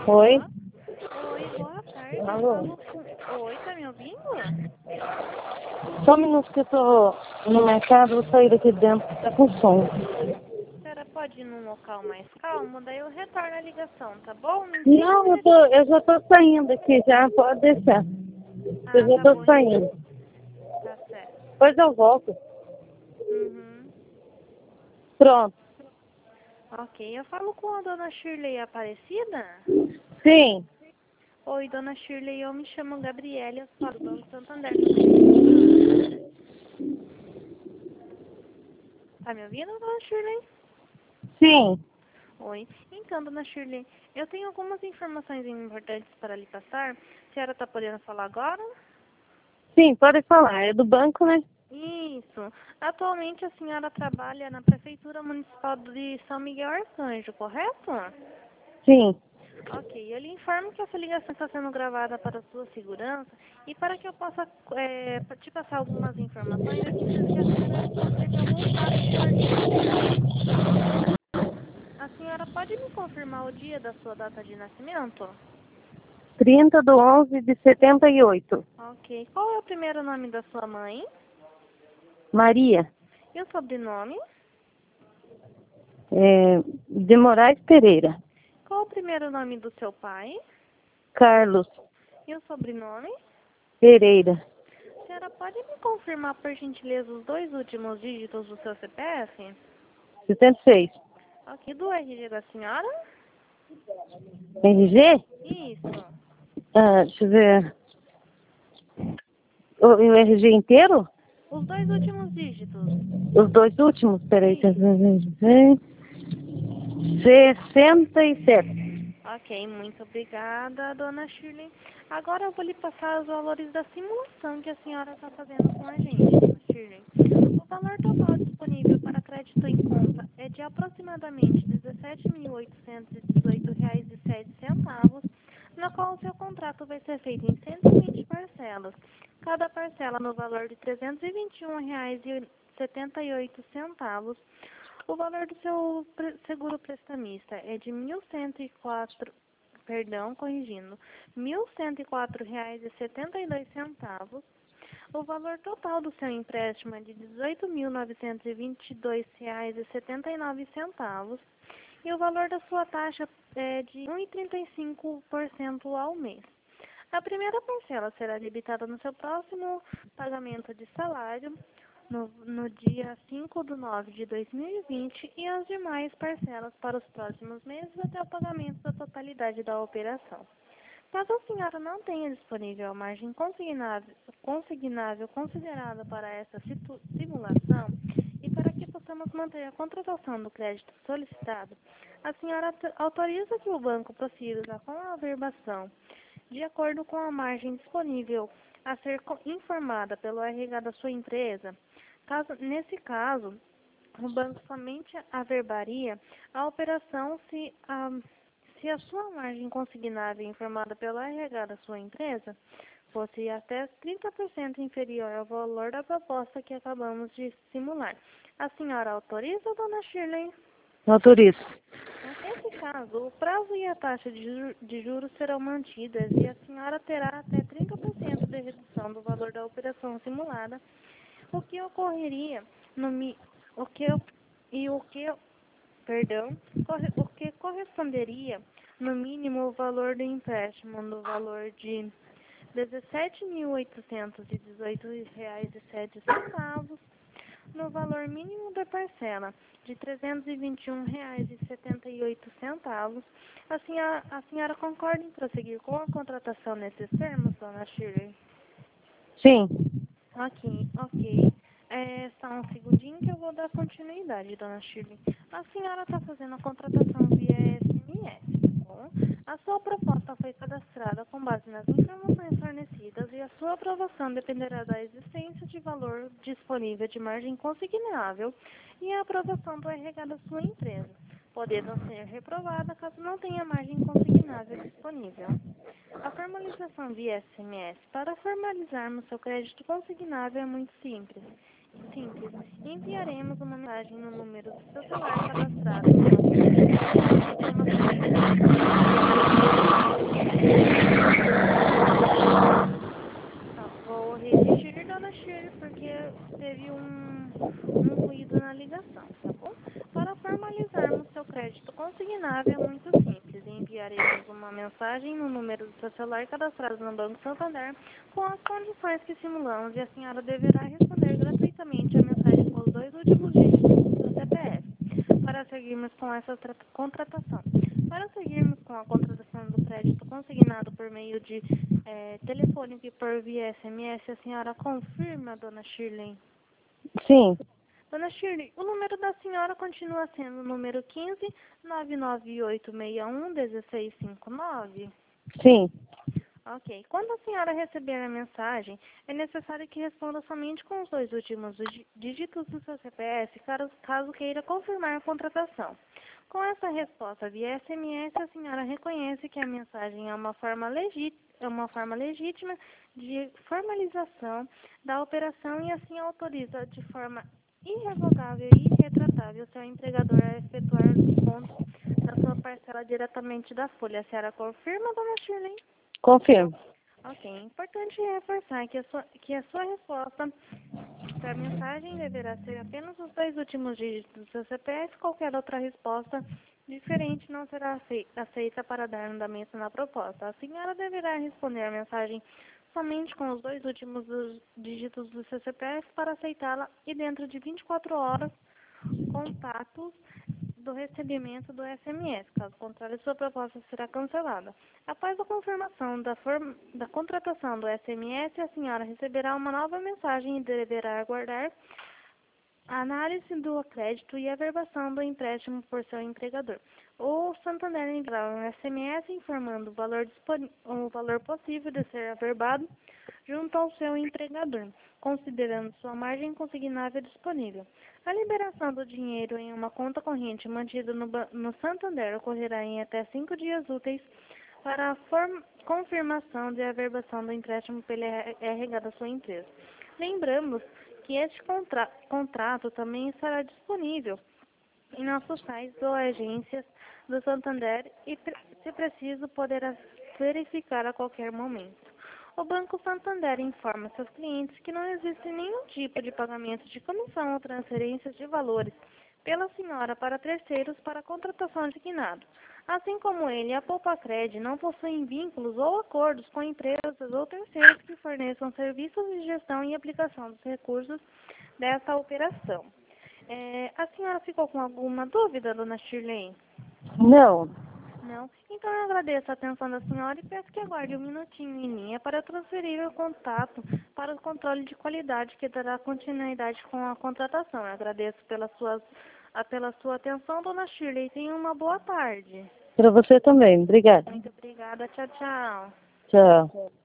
Oi? Oi, boa tarde. Eu Alô? falo com... Oi, tá me ouvindo? Só um minuto que eu tô no mercado, vou sair daqui dentro, tá com som. A senhora pode ir num local mais calmo, daí eu retorno a ligação, tá bom? Em 5 Não, minutos. eu já tô saindo aqui, já pode deixar. Eu Ah, já tá tô bom, saindo. tá certo. Depois eu volto. Uhum. Pronto. Ok, eu falo com a dona Shirley Aparecida? Sim, Oi, dona Shirley, eu me chamo Gabriela, eu sou do Banco Santander, tô verificando. Tá me ouvindo, dona Shirley? sim, Oi. Então, dona Shirley, eu tenho algumas informações importantes para lhe passar. A senhora tá podendo falar agora? sim, pode falar. É do banco, né? Isso. Atualmente a senhora trabalha na Prefeitura Municipal de São Miguel Arcanjo, correto? Sim. Ok. Eu lhe informo que essa ligação está sendo gravada para sua segurança e para que eu possa te passar algumas informações, eu preciso que a senhora confirme alguns dados particulares. A senhora pode me confirmar o dia da sua data de nascimento? 30/11/78. Ok. Qual é o primeiro nome da sua mãe? Maria, E o sobrenome? de Moraes Pereira. Qual o primeiro nome do seu pai? Carlos E o sobrenome? Pereira. A senhora pode me confirmar, por gentileza, os dois últimos dígitos do seu CPF? 76. Ok. Do RG da senhora? RG? Isso. Deixa eu ver. O RG inteiro? Os dois últimos dígitos. Os dois últimos? Peraí. Isso. 67. Ok, muito obrigada, dona Shirley. Agora eu vou lhe passar os valores da simulação que a senhora está fazendo com a gente, dona Shirley. O valor total disponível para crédito em conta é de aproximadamente R$ 17.818,07, na qual o seu contrato vai ser feito em 120 parcelas, cada parcela no valor de R$ 321,78. O valor do seu seguro prestamista é de 1.104, perdão, corrigindo, R$ 1.104,72. O valor total do seu empréstimo é de R$ 18.922,79. E o valor da sua taxa é de 1,35% ao mês. A primeira parcela será debitada no seu próximo pagamento de salário, no dia 5/9/2020, e as demais parcelas para os próximos meses até o pagamento da totalidade da operação. Caso a senhora não tenha disponível a margem consignável considerada para essa simulação e para que possamos manter a contratação do crédito solicitado, a senhora autoriza que o banco prossiga com a averbação de acordo com a margem disponível a ser informada pelo RH da sua empresa. Nesse caso, o banco somente averbaria a operação se a sua margem consignável informada pelo RH da sua empresa fosse até 30% inferior ao valor da proposta que acabamos de simular. A senhora autoriza, dona Shirley? Autorizo. Nesse caso, o prazo e a taxa de juros serão mantidas e a senhora terá até 30% de redução do valor da operação simulada, o que ocorreria no mi, o que e o que, perdão, o que corresponderia no mínimo o valor do empréstimo no valor de R$ 17.818,07, no valor mínimo da parcela de R$ 321,78. A senhora concorda em prosseguir com a contratação nesses termos, dona Shirley? Sim. Ok. Só um segundinho que eu vou dar continuidade, dona Shirley. A senhora está fazendo a contratação via SMS, tá bom? A sua proposta foi cadastrada com base nas informações fornecidas e a sua aprovação dependerá da existência de valor disponível de margem consignável e a aprovação do RH da sua empresa, podendo ser reprovada caso não tenha margem consignável disponível. A formalização via SMS. Para formalizarmos seu crédito consignável é muito simples. Enviaremos uma mensagem no número do seu celular cadastrado no nosso sistema com as informações necessárias. consignável é muito simples. Enviaremos uma mensagem no número do seu celular cadastrado no Banco Santander com as condições que simulamos e a senhora deverá responder gratuitamente a mensagem com os 2 últimos dígitos do CPF para seguirmos com essa contratação. Para seguirmos com a contratação do crédito consignado por meio de telefônico e por via SMS, a senhora confirma, dona Shirley? Sim, Dona Shirley, o número da senhora continua sendo o número 15 99861 1659? sim. Ok. Quando a senhora receber a mensagem, é necessário que responda somente com os 2 últimos dígitos do seu CPF, caso queira confirmar a contratação. Com essa resposta via SMS, a senhora reconhece que a mensagem é uma forma legítima de formalização da operação e assim autoriza de forma irrevogável e irretratável seu empregador a efetuar o desconto da sua parcela diretamente da folha. A senhora confirma, dona Shirley? Confirmo. Ok. É importante reforçar que a sua resposta para a mensagem deverá ser apenas os 2 últimos dígitos do seu CPF. Qualquer outra resposta diferente não será aceita para dar andamento na proposta. A senhora deverá responder a mensagem somente com os 2 últimos dígitos do seu CPF para aceitá-la e dentro de 24 horas, contatos do recebimento do SMS. Caso contrário, sua proposta será cancelada. Após a confirmação da contratação do SMS, a senhora receberá uma nova mensagem e deverá aguardar a análise do crédito e a averbação do empréstimo por seu empregador. O Santander enviará um SMS informando o valor possível de ser averbado junto ao seu empregador, considerando sua margem consignável disponível. A liberação do dinheiro em uma conta corrente mantida no Santander ocorrerá em até 5 dias úteis para a confirmação de averbação do empréstimo pela RH da sua empresa. Lembramos que este contrato também estará disponível em nossos sites ou agências do Santander e, se preciso, poderá verificar a qualquer momento. O Banco Santander informa seus clientes que não existe nenhum tipo de pagamento de comissão ou transferências de valores pela senhora para terceiros para contratação de guinado. Assim como ele, a Poupacred não possuem vínculos ou acordos com empresas ou terceiros que forneçam serviços de gestão e aplicação dos recursos dessa operação. A senhora ficou com alguma dúvida, dona Shirley? Não. Não? Então eu agradeço a atenção da senhora e peço que aguarde um minutinho em linha para transferir o contato para o controle de qualidade que dará continuidade com a contratação. Eu agradeço pela sua atenção, dona Shirley. Tenha uma boa tarde. Para você também. Obrigada. Muito obrigada. Tchau, tchau. Tchau.